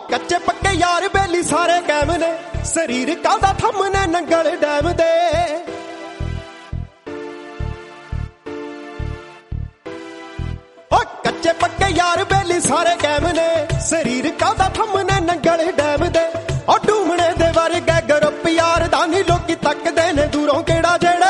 ਕੱਚੇ ਪੱਕੇ ਯਾਰ ਬੇਲੀ ਸਾਰੇ ਕੈਮ ਨੇ, ਸਰੀਰ ਕਾਹਦਾ ਥੰਮ ਨੇ ਨੰਗਲ ਡੈਮ ਦੇ। ਕੱਚੇ ਪੱਕੇ ਯਾਰ ਬੇਲੀ ਸਾਰੇ ਕੈਮ ਨੇ, ਸਰੀਰ ਕਾਹਦਾ ਥੰਮ ਨੇ ਨੰਗਲ ਡੈਮ ਦੇ। ਉਹ ਡੂਮਣੇ ਦੇ ਵਰਗੇ ਗਰੁੱਪ ਯਾਰ ਦਾ ਨੀ ਲੋਕੀ ਤੱਕਦੇ ਨੇ ਦੂਰੋਂ ਕਿਹੜਾ ਜਿਹੜਾ